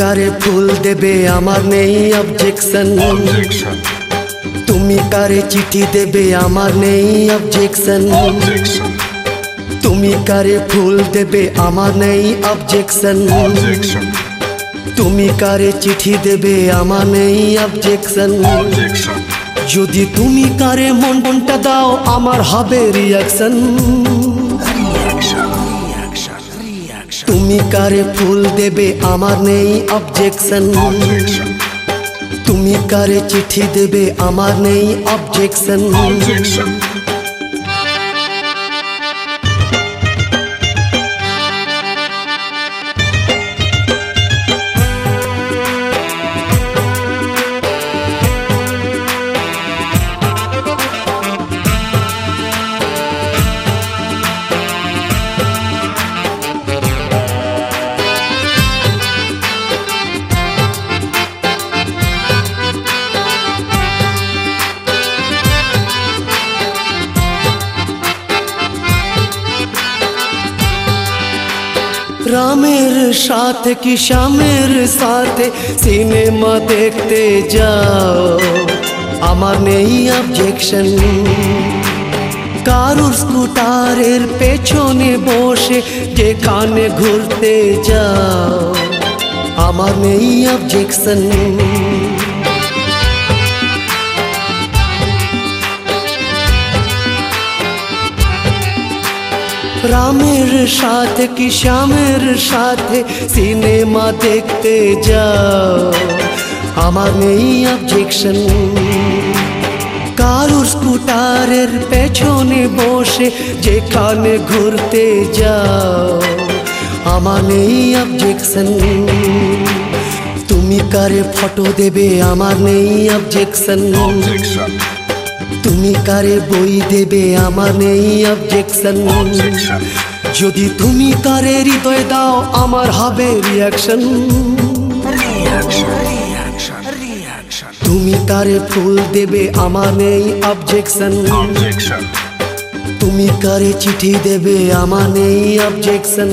কারে ফুল দেবে আমার নেই অবজেকশন, তুমি কারে চিঠি দেবে আমার নেই অবজেকশন, তুমি কারে ফুল দেবে আমার নেই অবজেকশন, তুমি কারে চিঠি দেবে আমার নেই অবজেকশন। যদি তুমি কারে মনটা দাও আমার হবে রিঅ্যাকশন। তুমি কারে ফুল দেবে আমার নেই অবজেকশন, তুমি কারে চিঠি দেবে আমার নেই অবজেকশন। রামের সাথে কি শ্যামের সাথে সিনেমা দেখতে যাও আমার নেই অবজেকশন, কারুর স্কুটারের পেছনে বসে যেখানে ঘুরতে যাও আমার নেই অবজেকশন। রামের সাথে কি শ্যামের সাথে সিনেমা দেখতে যাও আমার নেই অবজেকশন, কারুর স্কুটারের পেছনে বসে যেখানে ঘুরতে যাও আমার নেই অবজেকশন। তুমি কারে ফটো দেবে আমার নেই অবজেকশন, তুমি কারে বই দেবে আমার নেই অবজেকশন। যদি তুমি কারে হৃদয় দাও আমার হবে রিঅ্যাকশন। তুমি কারে ফুল দেবে আমার নেই অবজেকশন, তুমি কারে চিঠি দেবে আমার নেই অবজেকশন।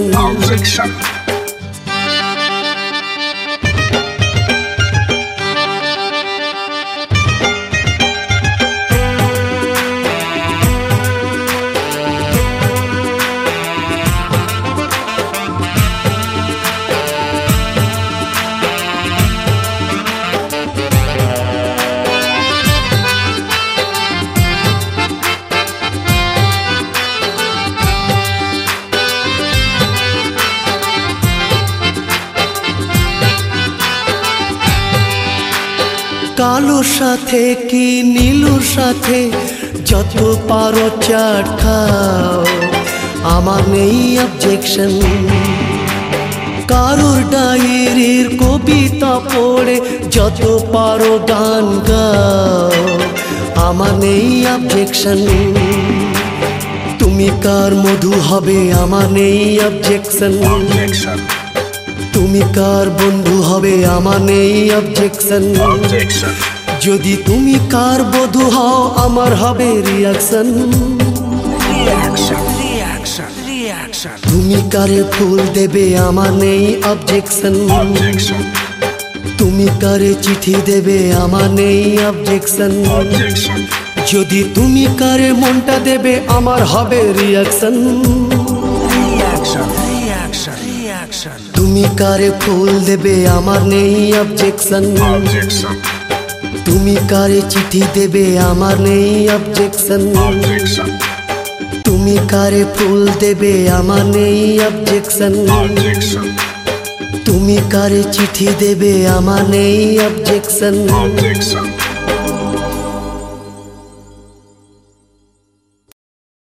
কালোর সাথে কি নীলুর সাথে যত পারো চাট খাও আমার নেই অবজেকশন, কারোর ডায়েরির কবিতা পড়ে যত পারো গান গাও আমার নেই অবজেকশন। তুমি কার মধু হবে আমার নেই অবজেকশন, তুমি কার বন্ধু হবে আমার নেই অবজেকশন। যদি তুমি কার বধূ হও আমার হবে রিঅ্যাকশন। তুমি কারে ফুল দেবে আমার নেই অবজেকশন, তুমি কারে চিঠি দেবে আমার নেই অবজেকশন। যদি তুমি কারে মনটা দেবে আমার হবে রিঅ্যাকশন। তুমি কারে ফুল দেবে আমার নেই অবজেকশন, তুমি কারে চিঠি দেবে আমার নেই অবজেকশন। তুমি কারে ফুল দেবে আমার নেই অবজেকশন, তুমি কারে চিঠি দেবে আমার নেই অবজেকশন।